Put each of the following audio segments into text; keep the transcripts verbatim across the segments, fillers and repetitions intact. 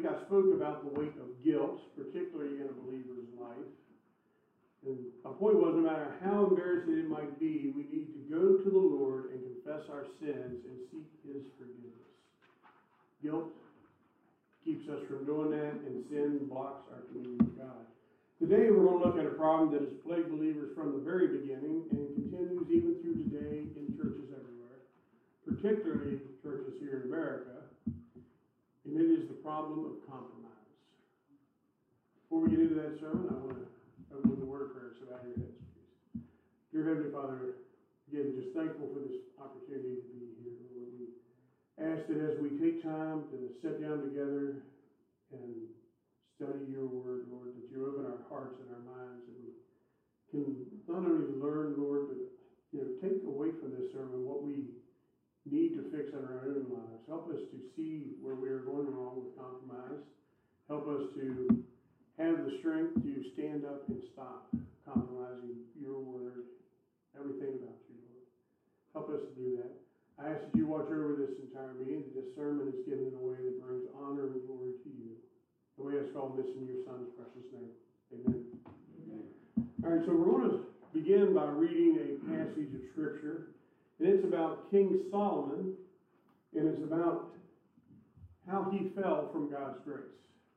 week I spoke about the weight of guilt, particularly in a believer's life. And my point was, no matter how embarrassing it might be, we need to go to the Lord and confess our sins and seek His forgiveness. Guilt keeps us from doing that, and sin blocks our communion with God. Today we're going to look at a problem that has plagued believers from the very beginning and continues even through today in churches everywhere, particularly churches here in America, and it is the problem of compromise. Before we get into that sermon, I want to open with a word of prayer, so bow your heads, please. Dear Heavenly Father, again, just thankful for this opportunity to be here, Lord. We ask that as we take time to sit down together and study your word, Lord, that you open our hearts and our minds, and we can not only learn, Lord, but you know, take away from this sermon what we need to fix in our own lives. Help us to see where we are going wrong with compromise. Help us to have the strength to stand up and stop compromising your word, everything about you, Lord. Help us to do that. I ask that you watch over this entire meeting, that this sermon is given in a way that brings honor and glory to you. And we ask all this in your Son's precious name. Amen. Amen. All right, so we're going to begin by reading a passage of Scripture. And it's about King Solomon, and it's about how he fell from God's grace.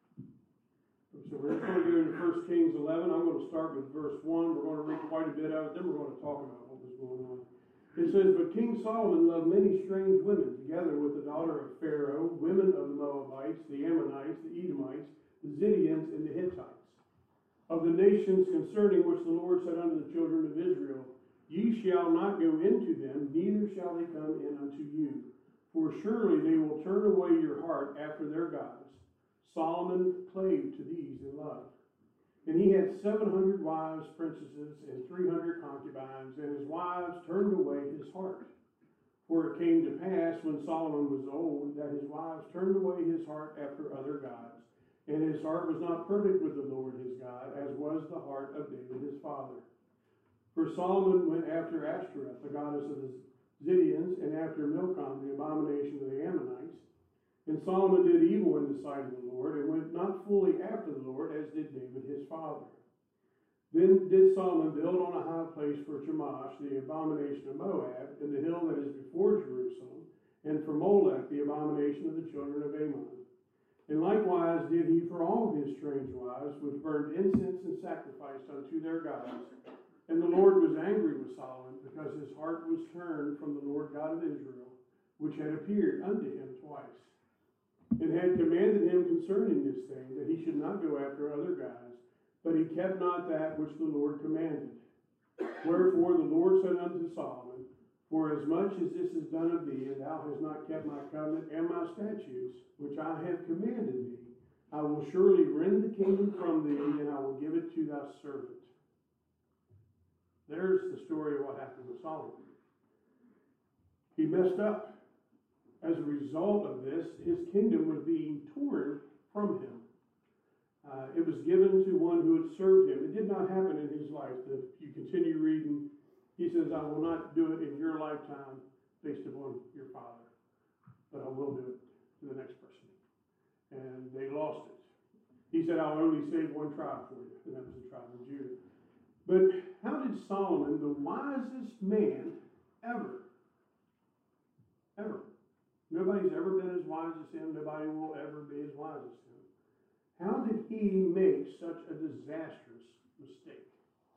So we're just going to go into First Kings eleven. I'm going to start with verse one. We're going to read quite a bit of it, then we're going to talk about what was going on. It says, "But King Solomon loved many strange women, together with the daughter of Pharaoh, women of the Moabites, the Ammonites, the Edomites, the Zidonians, and the Hittites, of the nations concerning which the Lord said unto the children of Israel, Ye shall not go into them, neither shall they come in unto you. For surely they will turn away your heart after their gods. Solomon clave to these in love. And he had seven hundred wives, princesses, and three hundred concubines, and his wives turned away his heart. For it came to pass, when Solomon was old, that his wives turned away his heart after other gods. And his heart was not perfect with the Lord his God, as was the heart of David his father. For Solomon went after Ashtoreth, the goddess of the Zidonians, and after Milcom, the abomination of the Ammonites. And Solomon did evil in the sight of the Lord, and went not fully after the Lord, as did David his father. Then did Solomon build on a high place for Chemosh, the abomination of Moab, in the hill that is before Jerusalem, and for Molech, the abomination of the children of Ammon. And likewise did he for all his strange wives, which burned incense and sacrificed unto their gods. And the Lord was angry with Solomon, because his heart was turned from the Lord God of Israel, which had appeared unto him twice, and had commanded him concerning this thing, that he should not go after other gods, but he kept not that which the Lord commanded. Wherefore the Lord said unto Solomon, Forasmuch as this is done of thee, and thou hast not kept my covenant and my statutes, which I have commanded thee, I will surely rend the kingdom from thee, and I will give it to thy servant. There's the story of what happened with Solomon. He messed up. As a result of this, his kingdom was being torn from him. Uh, it was given to one who had served him. It did not happen in his life. If you continue reading, he says, I will not do it in your lifetime based upon your father, but I will do it to the next person. And they lost it. He said, I'll only save one tribe for you, and that was the tribe of Judah. But how did Solomon, the wisest man ever, ever, nobody's ever been as wise as him, nobody will ever be as wise as him, how did he make such a disastrous mistake?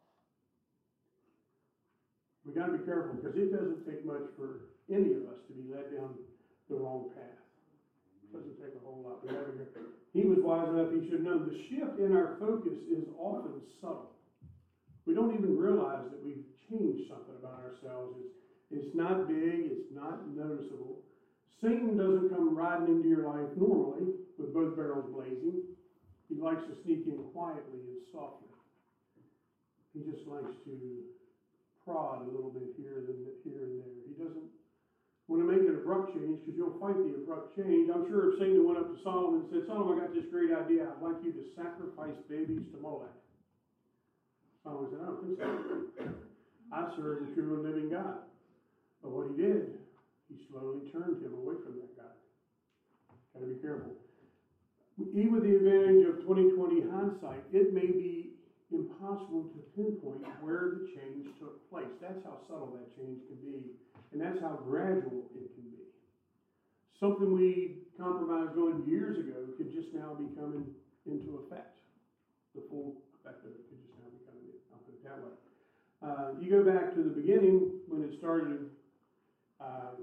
We got to be careful, because it doesn't take much for any of us to be led down the wrong path. It doesn't take a whole lot. He was wise enough, he should know. The shift in our focus is often subtle. We don't even realize that we've changed something about ourselves. It's, it's not big, it's not noticeable. Satan doesn't come riding into your life normally with both barrels blazing. He likes to sneak in quietly and softly. He just likes to prod a little bit here and here and there. He doesn't want to make an abrupt change, because you'll fight the abrupt change. I'm sure if Satan went up to Solomon and said, Solomon, I got this great idea. I'd like you to sacrifice babies to Molech. Solomon said, I don't think so. I serve the true and living God. But what he did, he slowly turned him away from that God. Got to be careful. even with the advantage of twenty twenty hindsight, it may be impossible to pinpoint where the change took place. That's how subtle that change can be, and that's how gradual it can be. Something we compromised on years ago could just now be coming into effect. The full effect of it could just now be coming in. I'll put it that way. Uh, you go back to the beginning when it started, um,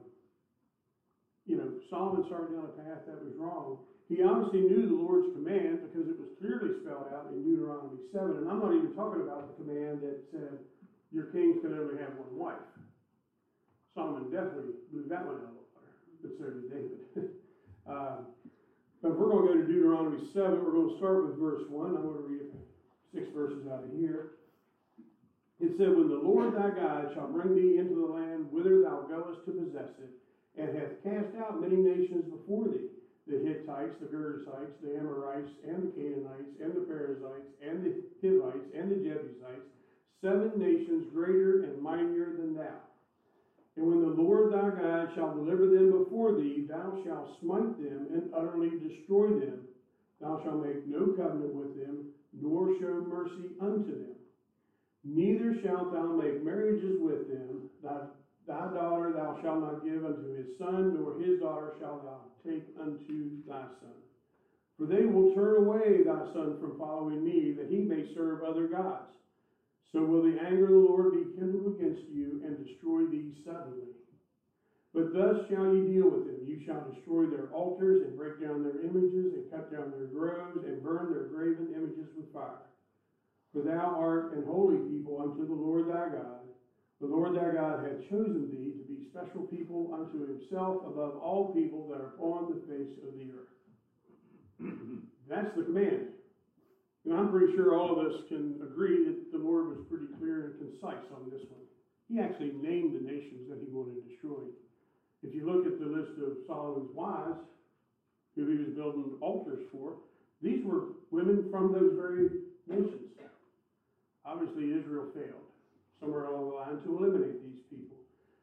you know, Solomon started down a path that was wrong. He obviously knew the Lord's command because it was clearly spelled out in Deuteronomy seven. And I'm not even talking about the command that said your kings can only have one wife. Solomon definitely blew that one out of the water, but so did David. um, but if we're going to go to Deuteronomy seven, we're going to start with verse one. I'm going to read six verses out of here. It said, when the Lord thy God shall bring thee into the land whither thou goest to possess it, and hath cast out many nations before thee, the Hittites, the Girgashites, the Amorites, and the Canaanites, and the Perizzites, and the Hivites, and the Jebusites, seven nations greater and mightier than thou. And when the Lord thy God shall deliver them before thee, thou shalt smite them and utterly destroy them. Thou shalt make no covenant with them, nor show mercy unto them. Neither shalt thou make marriages with them. Thy Thy daughter thou shalt not give unto his son, nor his daughter shalt thou take unto thy son. For they will turn away thy son from following me, that he may serve other gods. So will the anger of the Lord be kindled against you, and destroy thee suddenly. But thus shall ye deal with them. You shall destroy their altars, and break down their images, and cut down their groves, and burn their graven images with fire. For thou art an holy people unto the Lord thy God. The Lord thy God hath chosen thee to be special people unto himself above all people that are upon the face of the earth. That's the command. And I'm pretty sure all of us can agree that the Lord was pretty clear and concise on this one. He actually named the nations that he wanted destroyed. If you look at the list of Solomon's wives, who he was building altars for, these were women from those very nations. Obviously, Israel failed somewhere along the line to eliminate these people.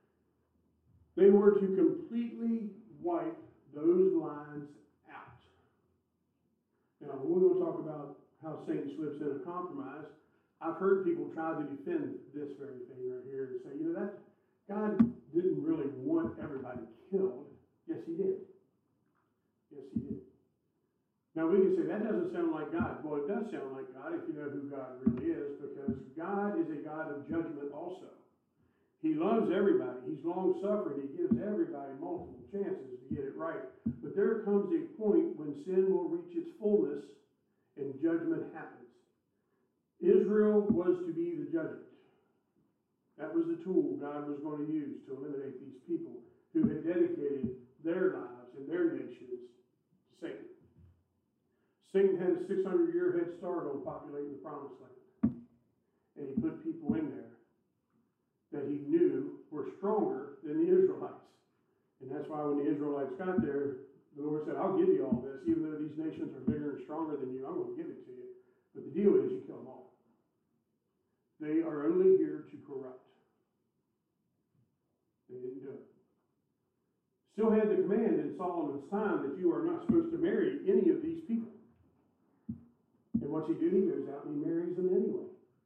They were to completely wipe those lines out. Now, when we will talk about how Satan slips in a compromise, I've heard people try to defend this very thing right here and say, you know, that God didn't really want everybody killed. Yes, he did. Yes, he did. Now, we can say, that doesn't sound like God. Well, it does sound like God if you know who God really is, because God is a God of judgment also. He loves everybody. He's long-suffering. He gives everybody multiple chances to get it right. But there comes a point when sin will reach its fullness and judgment happens. Israel was to be the judgment. That was the tool God was going to use to eliminate these people who had dedicated their lives and their nations to Satan. Satan had a six hundred year head start on populating the promised land. And he put people in there that he knew were stronger than the Israelites. And that's why when the Israelites got there, the Lord said, I'll give you all this. Even though these nations are bigger and stronger than you, I'm going to give it to you. But the deal is you kill them all. They are only here to corrupt. They didn't do it. Still had the command in Solomon's time that you are not supposed to marry any of these people. And what's he do? He goes out and he marries them anyway.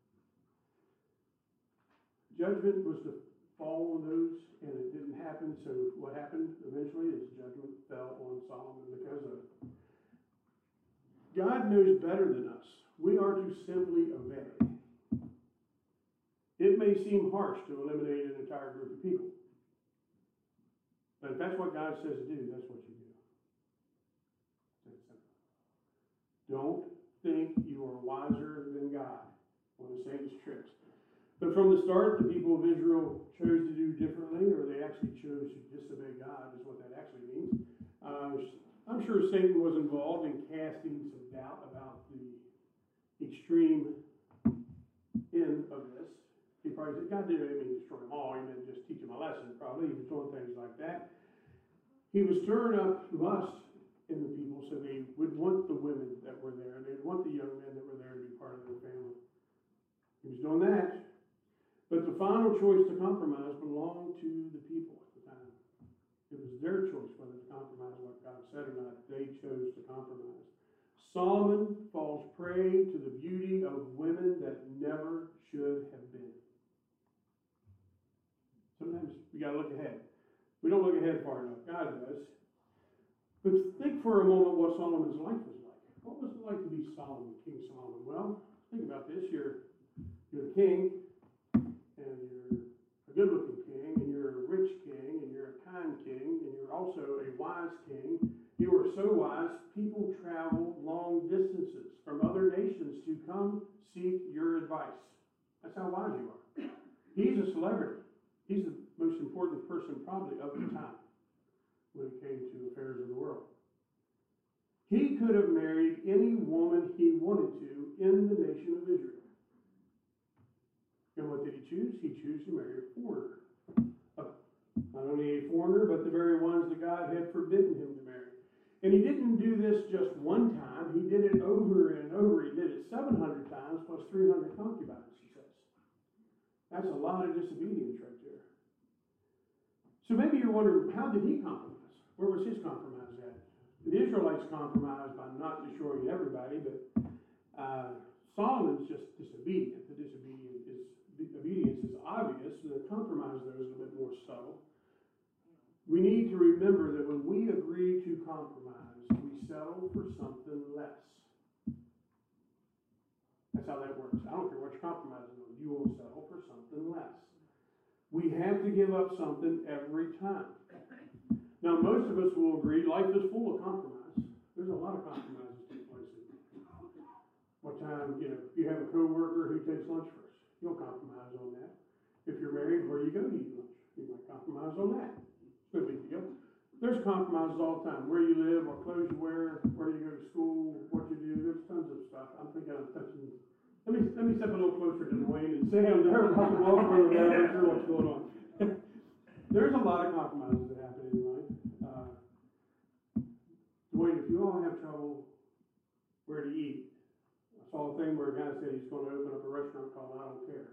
Judgment was to fall on those, and it didn't happen. So what happened eventually is judgment fell on Solomon because of it. God knows better than us. We are to simply obey. It may seem harsh to eliminate an entire group of people. But if that's what God says to do, that's what you do. That's simple. Don't think you are wiser than God. One of Satan's tricks. But from the start, the people of Israel chose to do differently, or they actually chose to disobey God, is what that actually means. Uh, I'm sure Satan was involved in casting some doubt about the extreme end of this. He probably said, God didn't mean destroy them all. He meant just teach them a lesson, probably. He was doing things like that. He was stirring up lust in the people so they would want the women that were there. They'd want the young men that were there to be part of their family. He was doing that. But the final choice to compromise belonged to the people at the time. It was their choice whether to compromise what God said or not. They chose to compromise. Solomon falls prey to the beauty of women that never should have been. Sometimes we got to look ahead. We don't look ahead far enough. God does. But think for a moment what Solomon's life was like. What was it like to be Solomon, King Solomon? Well, think about this. You're, you're the king, and you're a good-looking king, and you're a rich king, and you're a kind king, and you're also a wise king. You are so wise, people travel long distances from other nations to come seek your advice. That's how wise you are. He's a celebrity. He's the most important person probably of the time when it came to affairs of the world. He could have married any woman he wanted to in the nation of Israel. And what did he choose? He chose to marry a foreigner. Uh, not only a foreigner, but the very ones that God had forbidden him to marry. And he didn't do this just one time. He did it over and over. He did it seven hundred times plus three hundred concubines, he says. That's a lot of disobedience right there. So maybe you're wondering, how did he compromise? Where was his compromise at? The Israelites compromised by not destroying everybody, but uh, Solomon's just disobedient. The disobedience is, the obedience is obvious, and the compromise, though, is a little bit more subtle. We need to remember that when we agree to compromise, we settle for something less. That's how that works. I don't care what you're compromising on. You will settle for something less. We have to give up something every time. Now, most of us will agree life is full of compromise. There's a lot of compromises take place. What time, you know, if you have a coworker who takes lunch first, you'll compromise on that. If you're married, where you go to eat lunch, you might compromise on that. No big deal. There's compromises all the time. Where you live, what clothes you wear, where you go to school, what you do. There's tons of stuff. I'm thinking I'm touching. Let me let me step a little closer to Dwayne and Sam there. Welcome over there. I'm not sure what's going on. There's a lot of compromises that happen in life. Uh, Dwayne, if you all have trouble where to eat, I saw a thing where a guy said he's going to open up a restaurant called I Don't Care.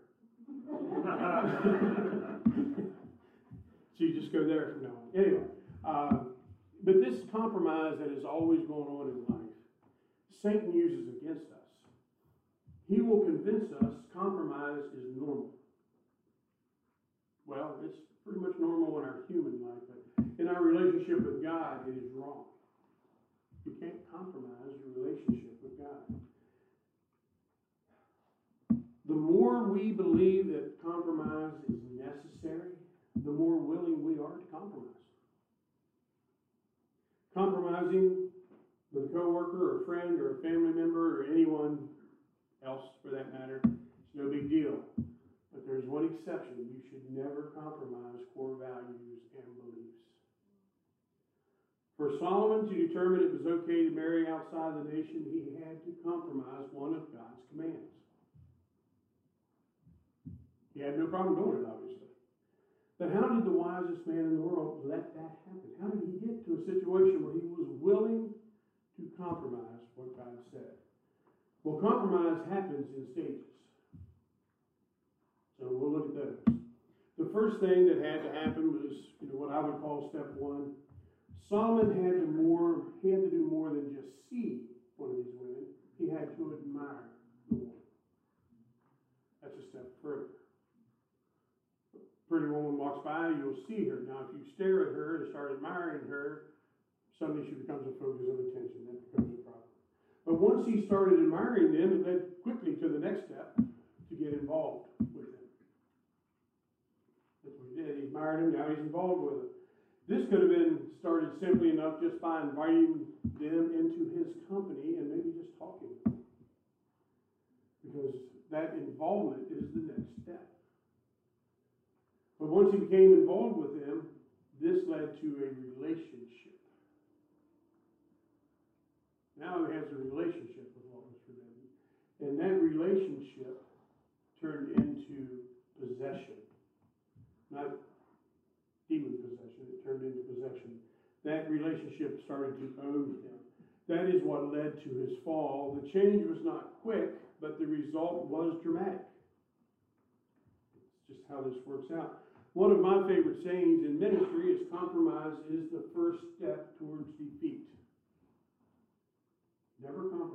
So you just go there from now on. Anyway, uh, but this compromise that is always going on in life, Satan uses against us. He will convince us compromise is normal. Well, it's pretty much normal in our human life, but in our relationship with God, it is wrong. You can't compromise your relationship with God. The more we believe that compromise is necessary, the more willing we are to compromise. Compromising with a coworker or a friend or a family member or anyone else for that matter, it's no big deal. But there's one exception. You should never compromise core values and beliefs. For Solomon to determine it was okay to marry outside the nation, he had to compromise one of God's commands. He had no problem doing it, obviously. But how did the wisest man in the world let that happen? How did he get to a situation where he was willing to compromise what God said? Well, compromise happens in stages. So we'll look at those. The first thing that had to happen was, you know, what I would call step one. Solomon had to more, he had to do more than just see one of these women. He had to admire the woman. That's a step further. Pretty woman walks by, you'll see her. Now, if you stare at her and start admiring her, suddenly she becomes a focus of attention. That becomes a problem. But once he started admiring them, it led quickly to the next step, to get involved with them. That's what he did. He admired them, now he's involved with them. This could have been started simply enough just by inviting them into his company and maybe just talking with them. Because that involvement is the next step. But once he became involved with them, this led to a relationship. Now he has a relationship with what was forbidden. And that relationship turned into possession. Not demon possession, it turned into possession. That relationship started to own him. That is what led to his fall. The change was not quick, but the result was dramatic. It's just how this works out. One of my favorite sayings in ministry is compromise is the first step towards defeat. Never compromise.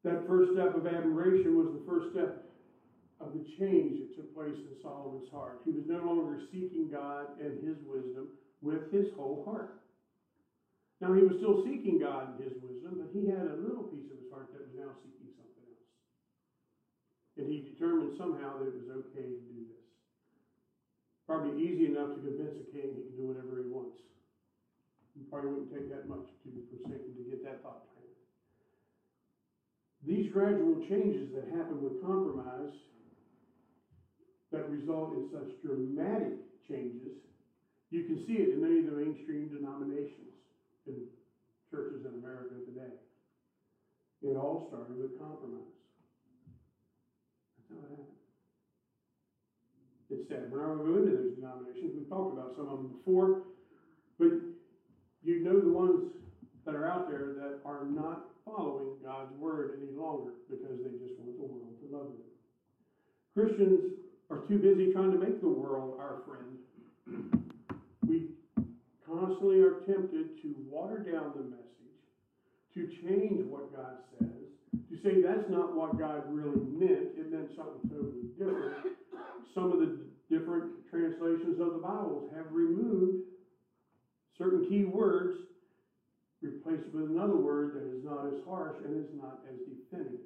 That first step of admiration was the first step of the change that took place in Solomon's heart. He was no longer seeking God and his wisdom with his whole heart. Now, he was still seeking God and his wisdom, but he had a little piece of his heart that was now seeking something else. And he determined somehow that it was okay to do this. Probably easy enough to convince a king he can do whatever he wants. It probably wouldn't take that much to, for Satan to get that thought planted. These gradual changes that happen with compromise that result in such dramatic changes, you can see it in many of the mainstream denominations in churches in America today. It all started with compromise. That's how it happened. It's sad. We're not going to go into those denominations. We've talked about some of them before, but you know the ones that are out there that are not following God's word any longer because they just want the world to love them. Christians are too busy trying to make the world our friend. We constantly are tempted to water down the message, to change what God says, to say that's not what God really meant. It meant something totally different. Some of the different translations of the Bibles have removed certain key words, replaced with another word that is not as harsh and is not as definitive.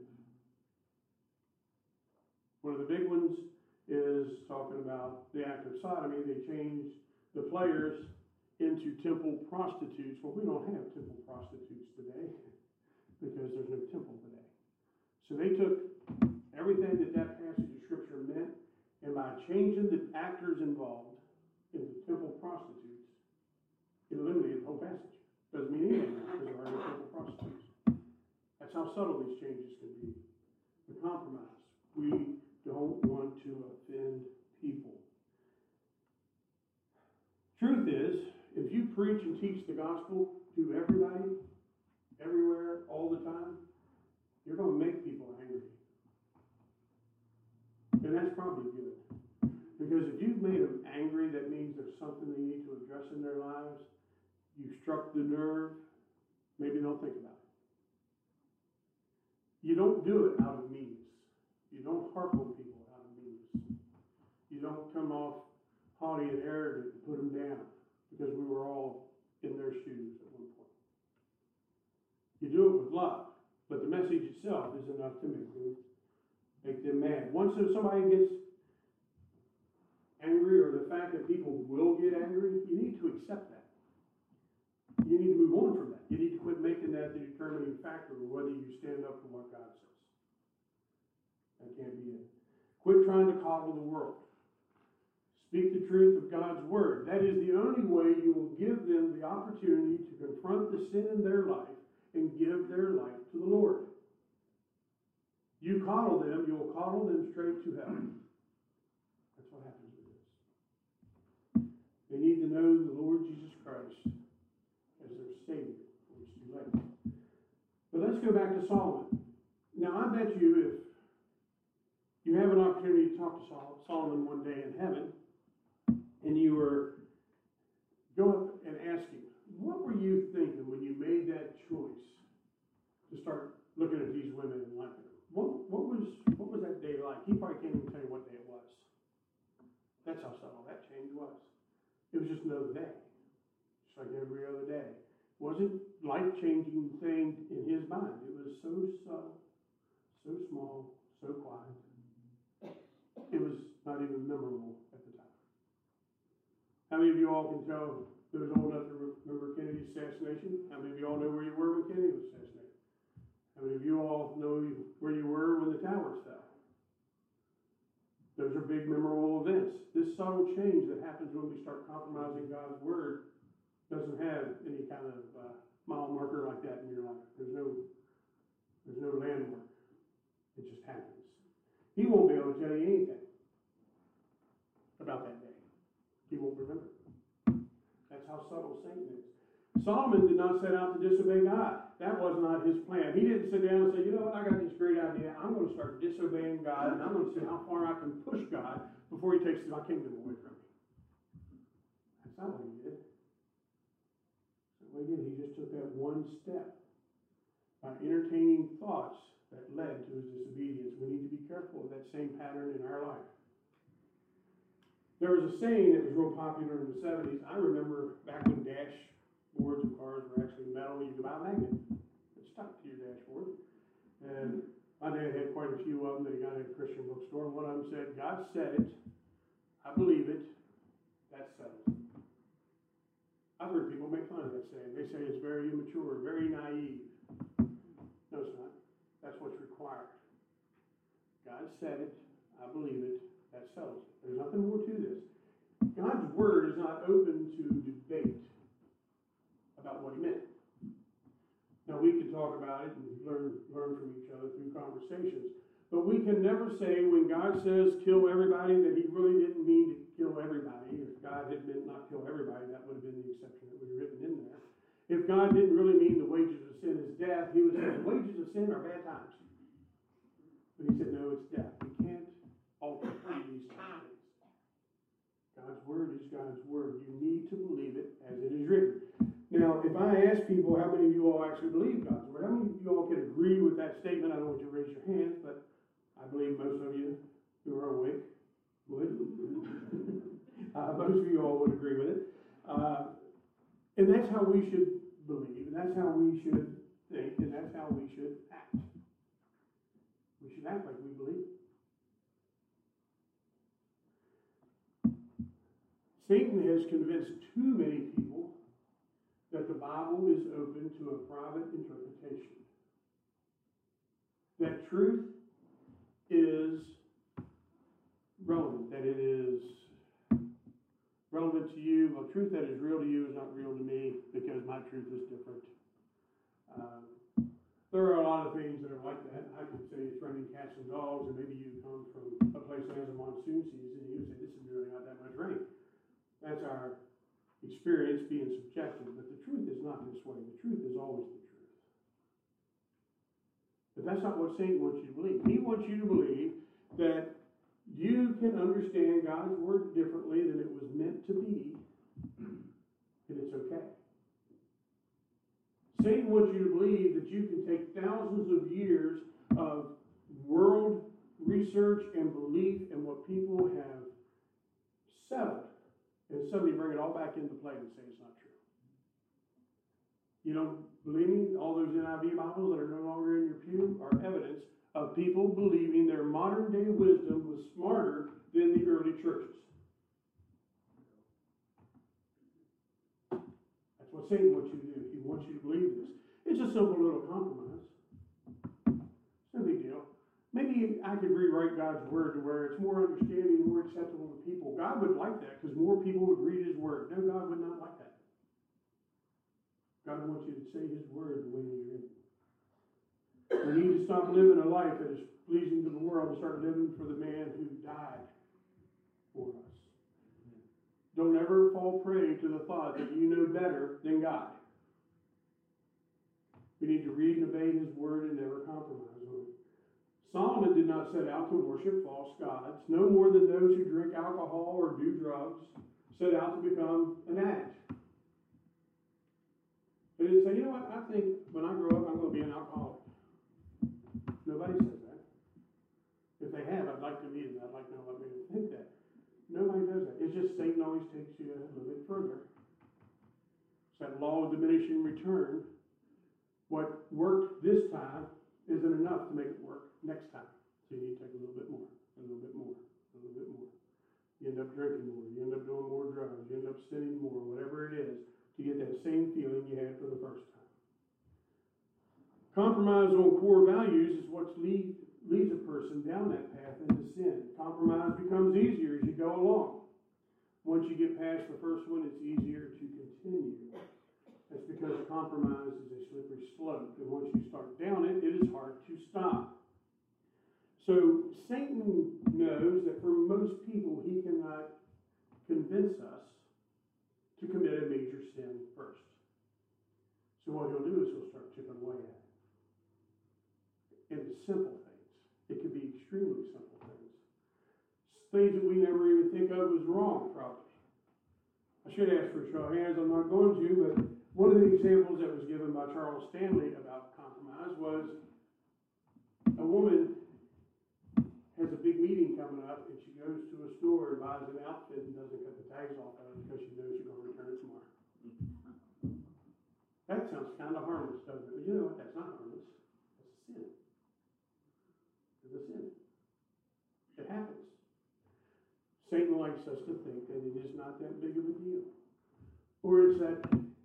One of the big ones is talking about the act of sodomy. They changed the players into temple prostitutes. Well, we don't have temple prostitutes today because there's no temple today. So they took everything that that passage of Scripture meant, and by changing the actors involved into temple prostitutes, it eliminated the whole passage. Doesn't mean anything now because there are no temple prostitutes. That's how subtle these changes can be. The compromise. We don't want to offend people. Truth is, if you preach and teach the gospel to everybody, everywhere, all the time, you're going to make people angry. And that's probably good. Because if you've made them angry, that means there's something they need to address in their lives. You've struck the nerve. Maybe they'll think about it. You don't do it out of meanness. You don't harp on people out of meanness. You don't come off haughty and arrogant and put them down because we were all in their shoes at one point. You do it with love, but the message itself is enough to make them, make them mad. Once somebody gets angry, or the fact that people will get angry, you need to accept that. You need to move on from that. You need to quit making that the determining factor of whether you stand up for what God says. That can't be it. Quit trying to coddle the world. Speak the truth of God's word. That is the only way you will give them the opportunity to confront the sin in their life and give their life to the Lord. You coddle them, you'll coddle them straight to hell. That's what happens with this. They need to know the Lord Jesus Christ as their Savior before it's too late. But let's go back to Solomon. Now, I bet you if you have an opportunity to talk to Solomon one day in heaven, and you were go up and ask him, what were you thinking when you made that choice to start looking at these women and liking them? What, what was what was that day like? He probably can't even tell you what day it was. That's how subtle that change was. It was just another day, just like every other day. It wasn't life-changing thing in his mind. It was so subtle, so small, so quiet. It was not even memorable at the time. How many of you all can tell those old enough to remember Kennedy's assassination? How many of you all know where you were when Kennedy was assassinated? How many of you all know where you were when the towers fell? Those are big, memorable events. This subtle change that happens when we start compromising God's word doesn't have any kind of uh, mile marker like that in your life. There's no, there's no landmark. It just happens. He won't be able to tell you anything about that day. He won't remember. That's how subtle Satan is. Solomon did not set out to disobey God. That was not his plan. He didn't sit down and say, you know what, I got this great idea. I'm going to start disobeying God, and I'm going to see how far I can push God before he takes my kingdom away from me. That's not what he did. That's not what he did. He just took that one step by entertaining thoughts that led to his disobedience. We need to be careful of that same pattern in our life. There was a saying that was real popular in the seventies. I remember back when dashboards of cars were actually metal. You could buy a magnet that stuck to your dashboard. And my dad had quite a few of them that he got at a Christian bookstore. One of them said, God said it, I believe it, that's settled. I've heard people make fun of that saying. They say it's very immature, very naive. No, it's not. That's what's required. God said it, I believe it, that settles it. There's nothing more to this. God's word is not open to debate about what he meant. Now, we can talk about it and learn, learn from each other through conversations. But we can never say when God says kill everybody that he really didn't mean to kill everybody. If God had meant not kill everybody, that would have been the exception that was written in there. If God didn't really mean the wages of sin is death, he would say the wages of sin are bad times. But he said, no, it's death. We can't alter these things. God's word is God's word. You need to believe it as it is written. Now, if I ask people how many of you all actually believe God's word, how many of you all can agree with that statement? I don't want you to raise your hands, but I believe most of you who are awake would. uh, most of you all would agree with it. Uh, and that's how we should believe, and that's how we should think, and that's how we should act. We should act like we believe. Satan has convinced too many people that the Bible is open to a private interpretation. That truth is relevant, that it is relevant to you. Well, truth that is real to you is not real to me because my truth is different. Um, there are a lot of things that are like that. I could say it's raining cats and dogs, and maybe you come from a place that has a monsoon season, and you say, this is really not that much rain. That's our experience being subjective, but the truth is not this way. The truth is always the truth. But that's not what Satan wants you to believe. He wants you to believe that you can understand God's word differently than it was meant to be, and it's okay. Satan wants you to believe that you can take thousands of years of world research and belief in what people have settled and suddenly bring it all back into play and say it's not true. You don't believe me? All those N I V Bibles that are no longer in your pew are evidence of people believing their modern day wisdom was smarter than the early churches. That's what Satan wants you to do. He wants you to believe this. It's a simple little compromise. It's no big deal. Maybe I could rewrite God's word to where it's more understanding and more acceptable to people. God would like that because more people would read his word. No, God would not like that. God wants you to say his word the way he's written. We need to stop living a life that is pleasing to the world and start living for the man who died for us. Don't ever fall prey to the thought that you know better than God. We need to read and obey his word and never compromise on it. Solomon did not set out to worship false gods, no more than those who drink alcohol or do drugs set out to become an addict. They didn't say, you know what, I think when I grow up I'm going to be an alcoholic. Nobody says that. If they have, I'd like to meet them. I'd like to know what made them think that. Nobody does that. It's just Satan always takes you a little bit further. It's that law of diminishing return. What worked this time isn't enough to make it work next time. So you need to take a little bit more, a little bit more, a little bit more. You end up drinking more. You end up doing more drugs. You end up sinning more, whatever it is, to get that same feeling you had for the first time. Compromise on core values is what lead, leads a person down that path into sin. Compromise becomes easier as you go along. Once you get past the first one, it's easier to continue. That's because compromise is a slippery slope. And once you start down it, it is hard to stop. So Satan knows that for most people, he cannot convince us to commit a major sin first. So what he'll do is he'll start chipping away at it. And the simple things. It could be extremely simple things. Things that we never even think of as wrong, probably. I should ask for a show of hands. I'm not going to, but one of the examples that was given by Charles Stanley about compromise was A woman has a big meeting coming up, and she goes to a store and buys an outfit and doesn't cut the tags off of it because she knows she's going to return it tomorrow. That sounds kind of harmless, doesn't it? But you know what? That's not harmless. That's a sin. It's a sin. It happens. Satan likes us to think that it is not that big of a deal. Or it's that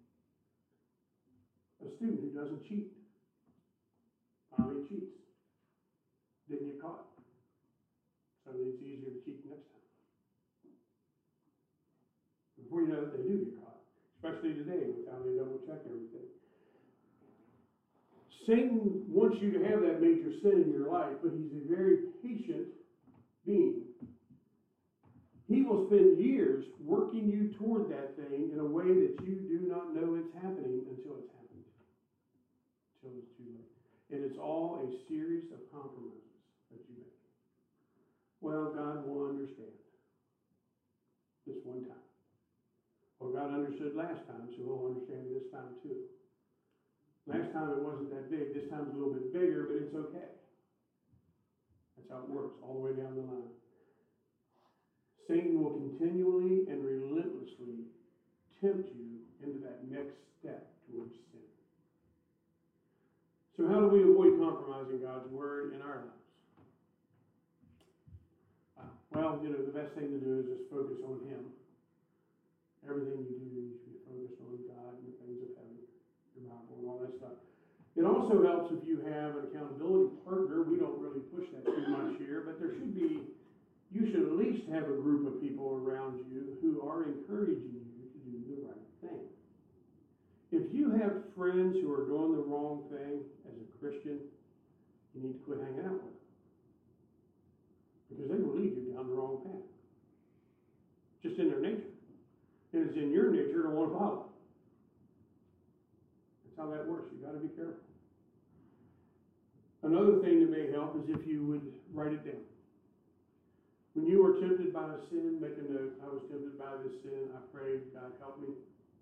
a student who doesn't cheat finally cheats. Didn't get caught. So it's easier to cheat next time. Before you know it, they do get caught. Especially today with how they double check everything. Satan wants you to have that major sin in your life, but he's a very patient being. He will spend years working you toward that thing in a way that you do not know it's happening until it's happened. Until it's too late. And it's all a series of compromises that you make. Well, God will understand this one time. Well, God understood last time, so he'll understand this time too. Last time it wasn't that big. This time's a little bit bigger, but it's okay. That's how it works all the way down the line. Satan will continually and relentlessly tempt you into that next step towards sin. So how do we avoid compromising God's word in our lives? Uh, well, you know, the best thing to do is just focus on him. Everything you do, you should be focused on God and the things of heaven, your Bible and all that stuff. It also helps if you have an accountability partner. We don't really push that too much here, but there should be, you should at least have a group of people around you who are encouraging you to do the right thing. If you have friends who are doing the wrong thing as a Christian, you need to quit hanging out with them. Because they will lead you down the wrong path. Just in their nature. And it's in your nature to want to follow. That's how that works. You've got to be careful. Another thing that may help is if you would write it down. When you are tempted by a sin, make a note. I was tempted by this sin. I prayed, God help me.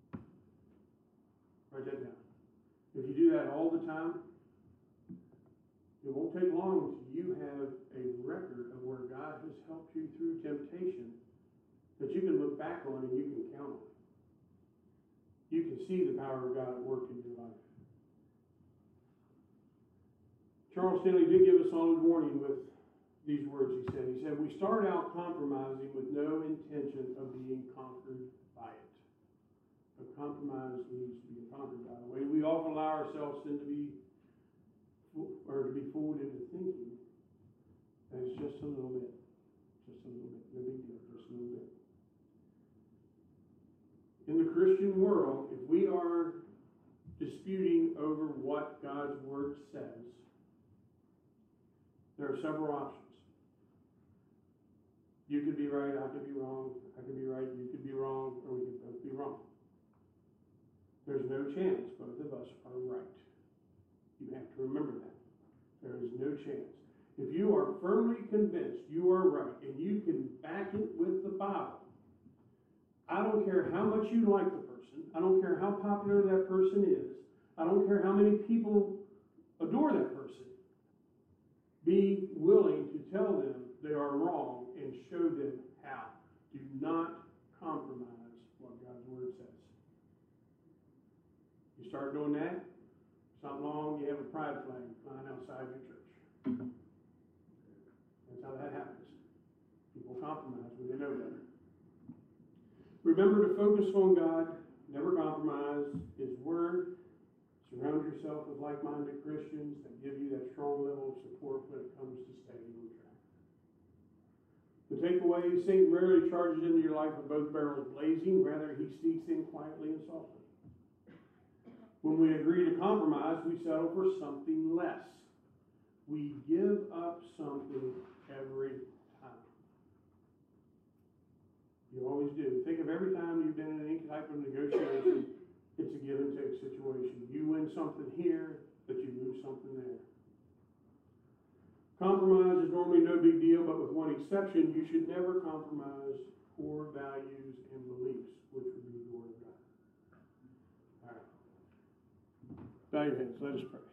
Write that down. If you do that all the time, it won't take long until you have a record of where God has helped you through temptation that you can look back on and you can count on. You can see the power of God at work in your life. Charles Stanley did give a solid warning with these words he said. He said, we start out compromising with no intention of being conquered by it. But compromise leads to being conquered by the way. We often allow ourselves then to be, or to be fooled into thinking that it's just a little bit. Just a little bit. No big deal. Just a little bit. In the Christian world, if we are disputing over what God's Word says, there are several options. You could be right, I could be wrong, I could be right, you could be wrong, or we could both be wrong. There's no chance both of us are right. You have to remember that. There is no chance. If you are firmly convinced you are right, and you can back it with the Bible, I don't care how much you like the person. I don't care how popular that person is. I don't care how many people adore that person. Be willing to tell them they are wrong and show them how. Do not compromise what God's Word says. You start doing that, it's not long, you have a pride flag flying outside your church. That's how that happens. People compromise when they know better. Remember to focus on God, never compromise His Word. Surround yourself with like-minded Christians that give you that strong level of support when it comes to staying on track. The takeaway, Satan rarely charges into your life with both barrels blazing. Rather, he sneaks in quietly and softly. When we agree to compromise, we settle for something less. We give up something every time. You always do. Think of every time you've been in any type of negotiation, it's a give and take situation. You win something here, but you lose something there. Compromise is normally no big deal, but with one exception, you should never compromise core values and beliefs, which would be the Word of God. All right. Bow your heads. Let us pray.